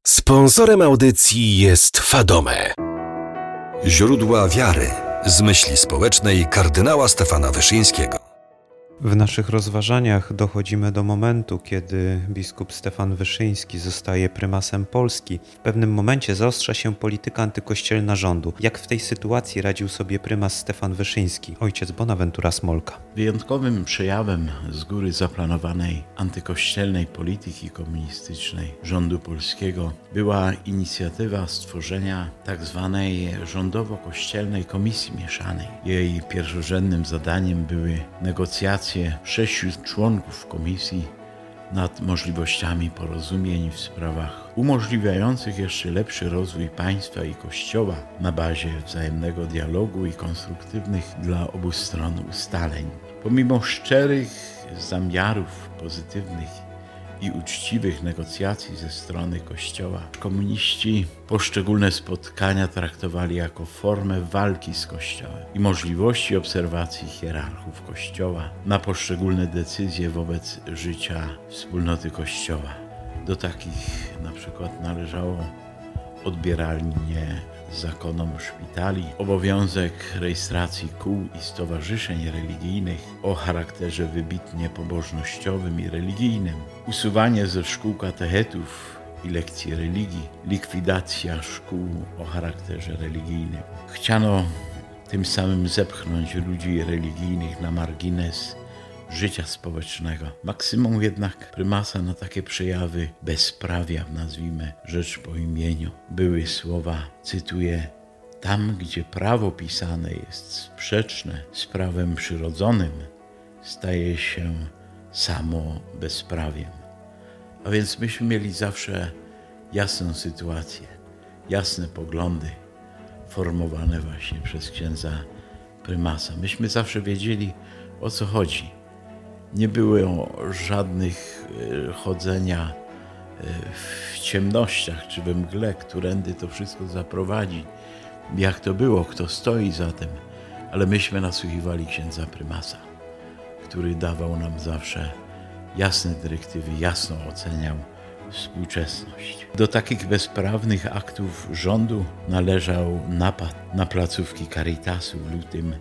Sponsorem audycji jest Fadome. Źródła wiary z myśli społecznej kardynała Stefana Wyszyńskiego. W naszych rozważaniach dochodzimy do momentu, kiedy biskup Stefan Wyszyński zostaje prymasem Polski. W pewnym momencie zaostrza się polityka antykościelna rządu. Jak w tej sytuacji radził sobie prymas Stefan Wyszyński, ojciec Bonaventura Smolka? Wyjątkowym przejawem z góry zaplanowanej antykościelnej polityki komunistycznej rządu polskiego była inicjatywa stworzenia tzw. rządowo-kościelnej komisji mieszanej. Jej pierwszorzędnym zadaniem były negocjacje 6 członków komisji nad możliwościami porozumień w sprawach umożliwiających jeszcze lepszy rozwój państwa i Kościoła na bazie wzajemnego dialogu i konstruktywnych dla obu stron ustaleń. Pomimo szczerych zamiarów pozytywnych i uczciwych negocjacji ze strony Kościoła, komuniści poszczególne spotkania traktowali jako formę walki z Kościołem i możliwości obserwacji hierarchów Kościoła na poszczególne decyzje wobec życia wspólnoty Kościoła. Do takich na przykład należało odbieranie zakonom szpitali, obowiązek rejestracji kół i stowarzyszeń religijnych o charakterze wybitnie pobożnościowym i religijnym, usuwanie ze szkół katechetów i lekcji religii, likwidacja szkół o charakterze religijnym. Chciano tym samym zepchnąć ludzi religijnych na margines życia społecznego. Maksymum jednak prymasa na takie przejawy bezprawia, nazwijmy rzecz po imieniu, były słowa, cytuję: tam, gdzie prawo pisane jest sprzeczne z prawem przyrodzonym, staje się samo bezprawiem. A więc myśmy mieli zawsze jasną sytuację, jasne poglądy formowane właśnie przez księdza prymasa. Myśmy zawsze wiedzieli, o co chodzi. Nie było żadnych chodzenia w ciemnościach czy we mgle, którędy to wszystko zaprowadzi, jak to było, kto stoi za tym. Ale myśmy nasłuchiwali księdza prymasa, który dawał nam zawsze jasne dyrektywy, jasno oceniał współczesność. Do takich bezprawnych aktów rządu należał napad na placówki Caritasu w lutym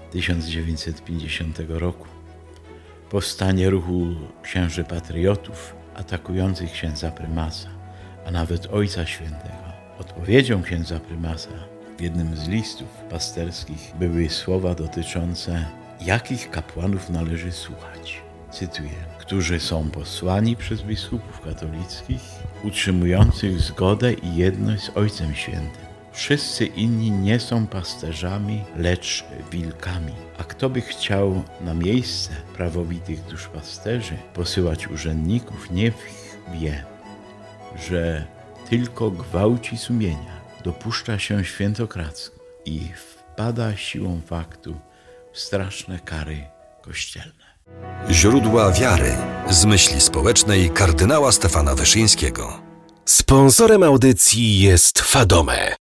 1950 roku. Powstanie ruchu księży patriotów atakujących księdza prymasa, a nawet Ojca Świętego. Odpowiedzią księdza prymasa w jednym z listów pasterskich były słowa dotyczące jakich kapłanów należy słuchać. Cytuję: którzy są posłani przez biskupów katolickich, utrzymujących zgodę i jedność z Ojcem Świętym. Wszyscy inni nie są pasterzami, lecz wilkami. A kto by chciał na miejsce prawowitych duszpasterzy posyłać urzędników, niech wie, że tylko gwałci sumienia, dopuszcza się świętokradztwa i wpada siłą faktu w straszne kary kościelne. Źródła wiary z myśli społecznej kardynała Stefana Wyszyńskiego. Sponsorem audycji jest Fadome.